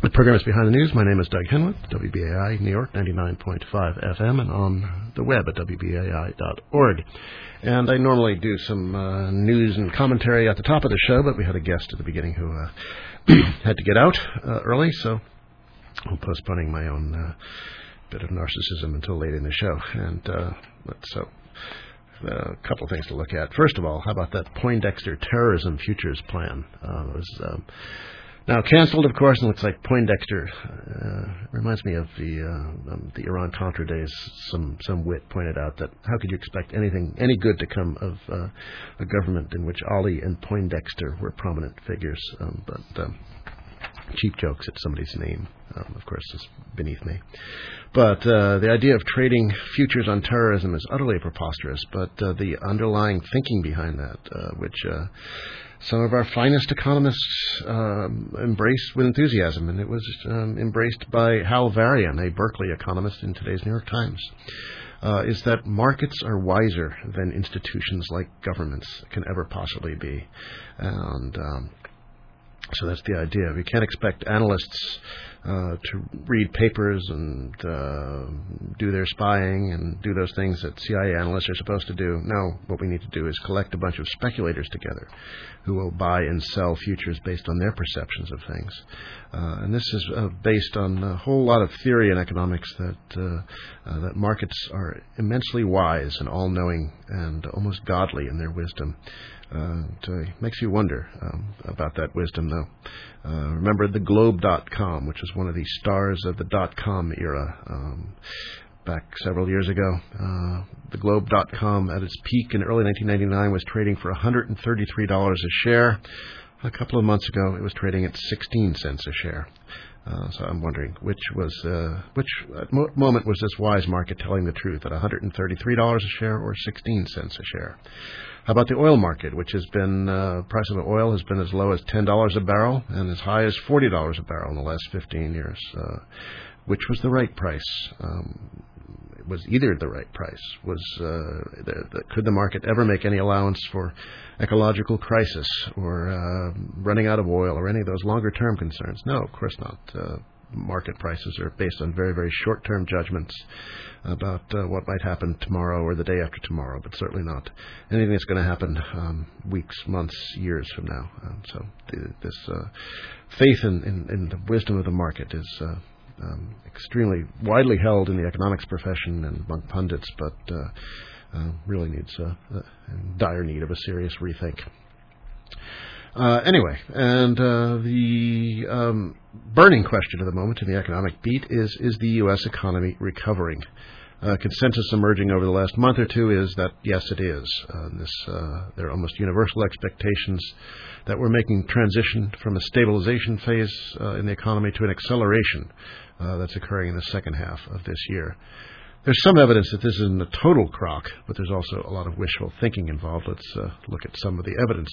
The program is Behind the News. My name is Doug Henwood, W B A I New York, ninety-nine point five F M, and on the web at W B A I dot org. And I normally do some uh, news and commentary at the top of the show, but we had a guest at the beginning who uh, had to get out uh, early, so I'm postponing my own uh, bit of narcissism until late in the show. And uh, so a couple of things to look at. First of all, how about that Poindexter terrorism futures plan? Uh, it was um, now canceled, of course, and looks like Poindexter uh, reminds me of the uh, um, the Iran-Contra days. Some some wit pointed out that how could you expect anything, any good to come of uh, a government in which Ali and Poindexter were prominent figures? Um, but um, cheap jokes at somebody's name, um, of course, is beneath me. But uh, the idea of trading futures on terrorism is utterly preposterous, but uh, the underlying thinking behind that, uh, which uh, some of our finest economists um, embraced with enthusiasm, and it was um, embraced by Hal Varian, a Berkeley economist in today's New York Times, uh, is that markets are wiser than institutions like governments can ever possibly be. And um, so that's the idea. We can't expect analysts uh, to read papers and uh, do their spying and do those things that C I A analysts are supposed to do. No, what we need to do is collect a bunch of speculators together who will buy and sell futures based on their perceptions of things. Uh, and this is uh, based on a whole lot of theory in economics that uh, uh, that markets are immensely wise and all-knowing and almost godly in their wisdom. Uh, it uh, makes you wonder um, about that wisdom, though. Uh, remember the Globe dot com, which was one of the stars of the dot-com era um, back several years ago. Uh, the Globe dot com, at its peak in early nineteen ninety-nine, was trading for one hundred thirty-three dollars a share. A couple of months ago, it was trading at sixteen cents a share. Uh, so I'm wondering which was uh, which mo- moment was this wise market telling the truth, at one hundred thirty-three dollars a share or sixteen cents a share? How about the oil market, which has been, uh, price of oil has been as low as ten dollars a barrel and as high as forty dollars a barrel in the last fifteen years. Uh, which was the right price? Um, it was either the right price. Was uh, the, the, could the market ever make any allowance for ecological crisis or uh, running out of oil or any of those longer-term concerns? No, of course not. Uh, market prices are based on very, very short-term judgments about uh, what might happen tomorrow or the day after tomorrow, but certainly not anything that's going to happen um, weeks, months, years from now. Um, so the, this uh, faith in, in, in the wisdom of the market is uh, um, extremely widely held in the economics profession and among pundits, but uh, uh, really needs uh, in dire need of a serious rethink. Uh, anyway, and uh, the um, burning question of the moment in the economic beat is, is the U S economy recovering? Uh, consensus emerging over the last month or two is that, yes, it is. Uh, this, uh, there are almost universal expectations that we're making transition from a stabilization phase uh, in the economy to an acceleration uh, that's occurring in the second half of this year. There's some evidence that this isn't a total crock, but there's also a lot of wishful thinking involved. Let's uh, look at some of the evidence.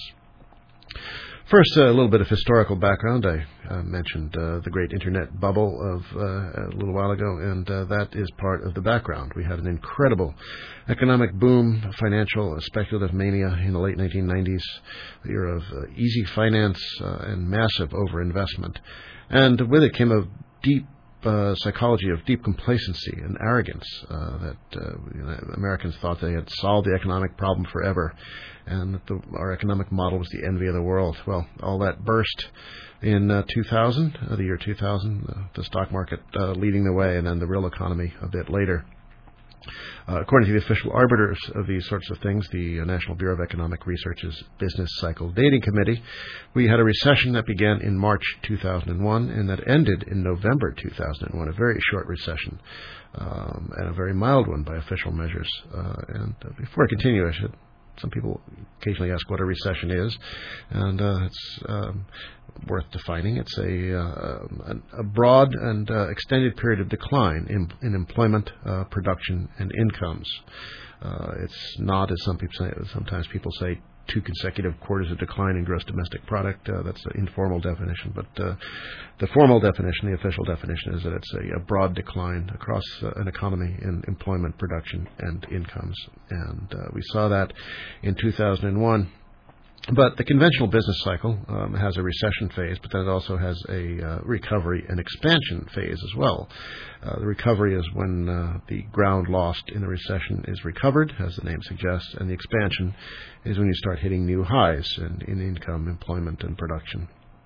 First, uh, a little bit of historical background. I uh, mentioned uh, the great Internet bubble of uh, a little while ago, and uh, that is part of the background. We had an incredible economic boom, financial, uh, speculative mania in the late nineteen nineties, the era of uh, easy finance uh, and massive overinvestment. And with it came a deep Uh, psychology of deep complacency and arrogance uh, that uh, you know, Americans thought they had solved the economic problem forever, and that the, our economic model was the envy of the world. Well, all that burst in uh, two thousand, uh, the year two thousand, uh, the stock market uh, leading the way, and then the real economy a bit later. Uh, according to the official arbiters of these sorts of things, the uh, National Bureau of Economic Research's Business Cycle Dating Committee, we had a recession that began in March two thousand one and that ended in November two thousand one, a very short recession, um, and a very mild one by official measures. Uh, and uh, before I continue, I should Some people occasionally ask what a recession is, and uh, it's um, worth defining. It's a, uh, a broad and uh, extended period of decline in, in employment, uh, production, and incomes. Uh, it's not, as some people say, sometimes people say, two consecutive quarters of decline in gross domestic product. Uh, that's the informal definition. But uh, the formal definition, the official definition, is that it's a, a broad decline across uh, an economy in employment, production, and incomes. And uh, we saw that in two thousand one. But the conventional business cycle um, has a recession phase, but then it also has a uh, recovery and expansion phase as well. Uh, the recovery is when uh, the ground lost in the recession is recovered, as the name suggests, and the expansion is when you start hitting new highs in, in income, employment, and production.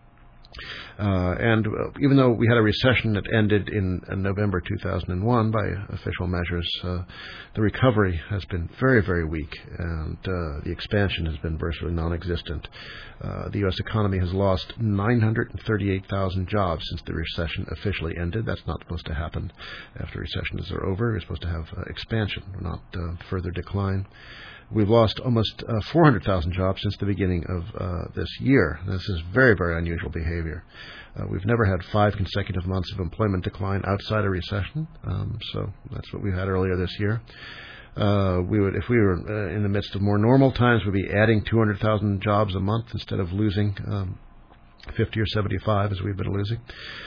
Uh, and uh, even though we had a recession that ended in, in November two thousand one by official measures, uh, the recovery has been very, very weak, and uh, the expansion has been virtually non-existent. Uh, the U S economy has lost nine hundred thirty-eight thousand jobs since the recession officially ended. That's not supposed to happen after recessions are over. We're supposed to have uh, expansion, not uh, further decline. We've lost almost uh, four hundred thousand jobs since the beginning of uh, this year. This is very, very unusual behavior. Uh, we've never had five consecutive months of employment decline outside a recession, um, so that's what we had earlier this year. Uh, we would, if we were uh, in the midst of more normal times, we'd be adding two hundred thousand jobs a month instead of losing um, fifty or seventy-five as we've been losing.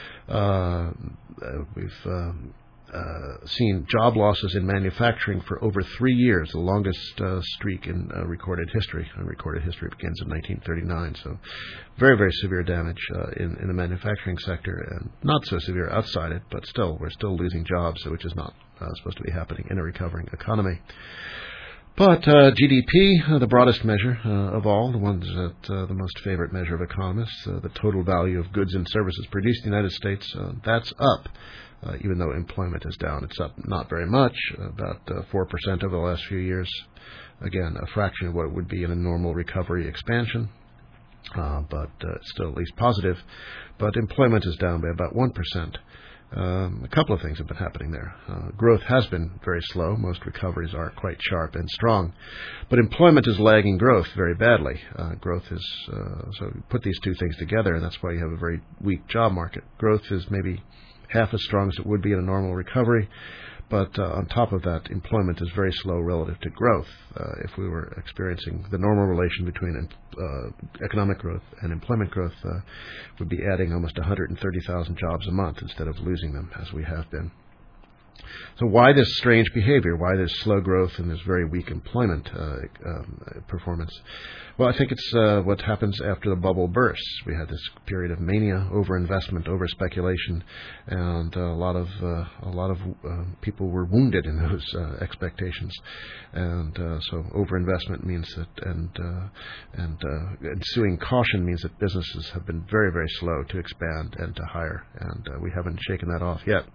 Uh, we've uh, Uh, seen job losses in manufacturing for over three years, the longest uh, streak in uh, recorded history. And recorded history begins in nineteen thirty-nine, so very, very severe damage uh, in, in the manufacturing sector, and not so severe outside it, but still, we're still losing jobs, which is not uh, supposed to be happening in a recovering economy. But uh, G D P, uh, the broadest measure uh, of all, the ones that uh, the most favorite measure of economists, uh, the total value of goods and services produced in the United States, uh, that's up. Uh, even though employment is down, it's up not very much, about uh, four percent over the last few years. Again, a fraction of what it would be in a normal recovery expansion, uh, but uh, it's still at least positive. But employment is down by about one percent. Um, a couple of things have been happening there. Uh, growth has been very slow. Most recoveries are quite sharp and strong. But employment is lagging growth very badly. Uh, growth is, uh, so you put these two things together, and that's why you have a very weak job market. Growth is maybe half as strong as it would be in a normal recovery, but uh, on top of that, employment is very slow relative to growth. Uh, if we were experiencing the normal relation between uh, economic growth and employment growth, uh, we'd be adding almost one hundred thirty thousand jobs a month instead of losing them, as we have been. So why this strange behavior? Why this slow growth and this very weak employment uh, um, performance? Well, I think it's uh, what happens after the bubble bursts. We had this period of mania, overinvestment, over-speculation, and uh, a lot of uh, a lot of uh, people were wounded in those uh, expectations. And uh, so overinvestment means that, and uh, and uh, ensuing caution means that businesses have been very, very slow to expand and to hire, and uh, we haven't shaken that off yet.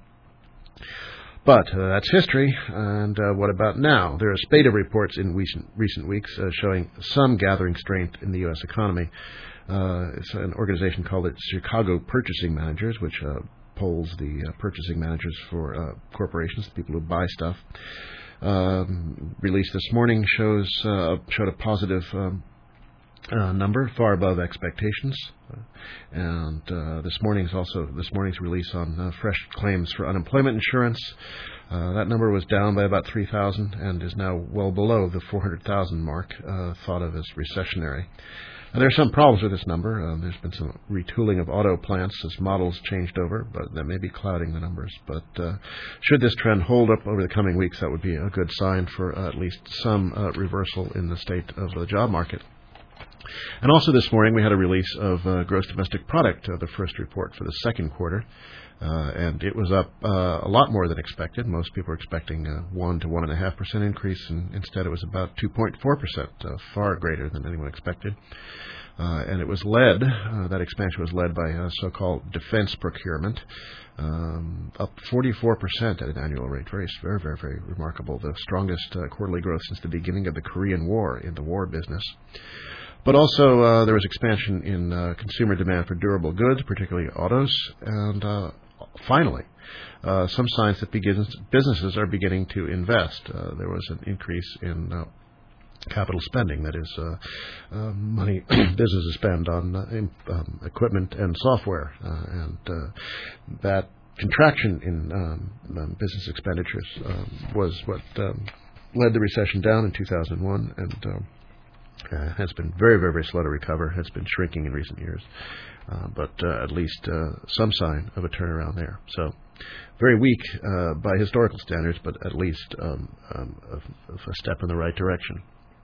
But uh, that's history, and uh, what about now? There are a spate of reports in recent, recent weeks uh, showing some gathering strength in the U S economy. Uh, it's an organization called the Chicago Purchasing Managers, which uh, polls the uh, purchasing managers for uh, corporations, people who buy stuff. Um, released this morning shows uh, showed a positive um, Uh, number far above expectations, uh, and uh, this morning's also this morning's release on uh, fresh claims for unemployment insurance. Uh, that number was down by about three thousand and is now well below the four hundred thousand mark, uh, thought of as recessionary. And there are some problems with this number. Uh, there's been some retooling of auto plants as models changed over, but that may be clouding the numbers. But uh, should this trend hold up over the coming weeks, that would be a good sign for uh, at least some uh, reversal in the state of the job market. And also this morning we had a release of uh, gross domestic product, uh, the first report for the second quarter, uh, and it was up uh, a lot more than expected. Most people were expecting a one to one and a half percent increase, and instead it was about two point four percent, uh, far greater than anyone expected. Uh, and it was led, uh, that expansion was led by uh, so-called defense procurement, um, up forty-four percent at an annual rate. Very, very, very, very remarkable. The strongest uh, quarterly growth since the beginning of the Korean War in the war business. But also uh, there was expansion in uh, consumer demand for durable goods, particularly autos, and uh, finally, uh, some signs that begins, businesses are beginning to invest. Uh, there was an increase in uh, capital spending, that is, uh, uh, money businesses spend on uh, um, equipment and software, uh, and uh, that contraction in um, um, business expenditures um, was what um, led the recession down in two thousand one, and um, Uh, has been very, very, very slow to recover, has been shrinking in recent years, uh, but uh, at least uh, some sign of a turnaround there. So very weak uh, by historical standards, but at least um, um, a, a step in the right direction.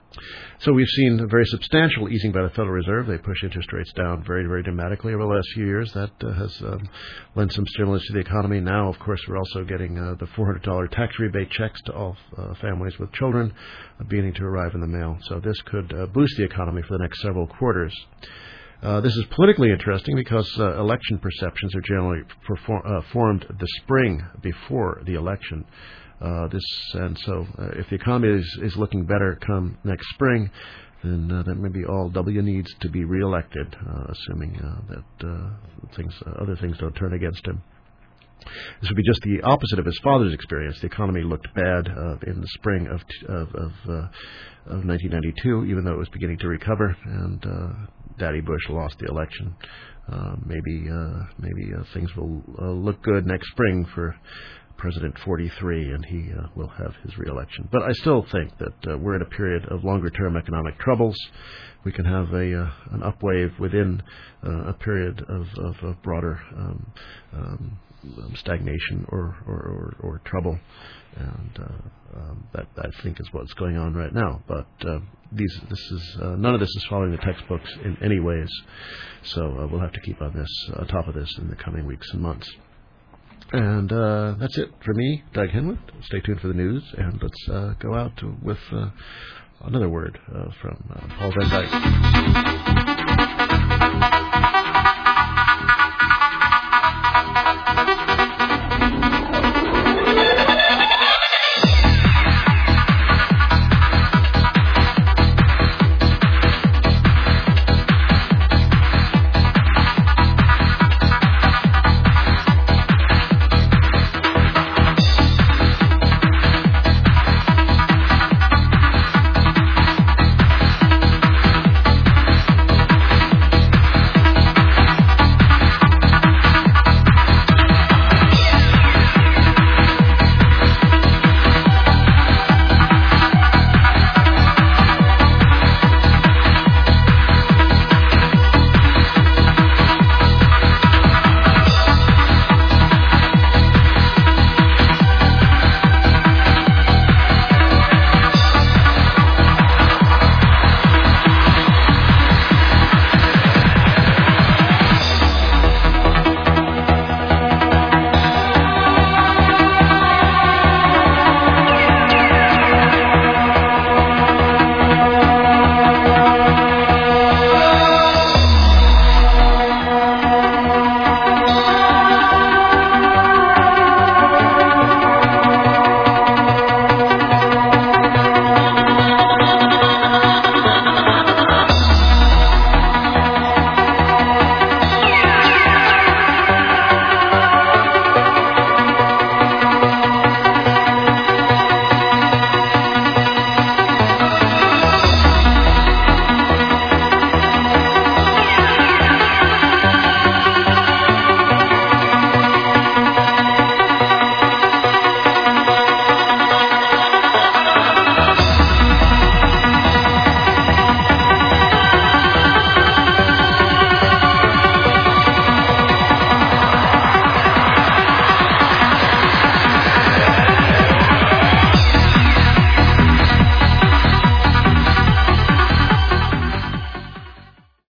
So we've seen a very substantial easing by the Federal Reserve. They push interest rates down very, very dramatically over the last few years. That uh, has um, lent some stimulus to the economy. Now, of course, we're also getting uh, the four hundred dollars tax rebate checks to all uh, families with children uh, beginning to arrive in the mail. So this could uh, boost the economy for the next several quarters. Uh, this is politically interesting because uh, election perceptions are generally perform, uh, formed the spring before the election. Uh, this and so, uh, if the economy is, is looking better come next spring, then uh, that may be all W needs to be reelected, uh, assuming uh, that uh, things, uh, other things don't turn against him. This would be just the opposite of his father's experience. The economy looked bad uh, in the spring of t- of of, uh, of nineteen ninety-two, even though it was beginning to recover, and uh, Daddy Bush lost the election. Uh, maybe uh, maybe uh, things will uh, look good next spring for President forty-three, and he uh, will have his reelection. But I still think that uh, we're in a period of longer-term economic troubles. We can have a uh, an upwave within uh, a period of, of, of broader um, um, stagnation or, or, or, or trouble, and uh, um, that I think is what's going on right now. But uh, these this is uh, none of this is following the textbooks in any ways. So uh, we'll have to keep on this uh, top of this in the coming weeks and months. And uh, that's it for me, Doug Henwood. Stay tuned for the news, and let's uh, go out to, with uh, another word uh, from uh, Paul Van Dyke.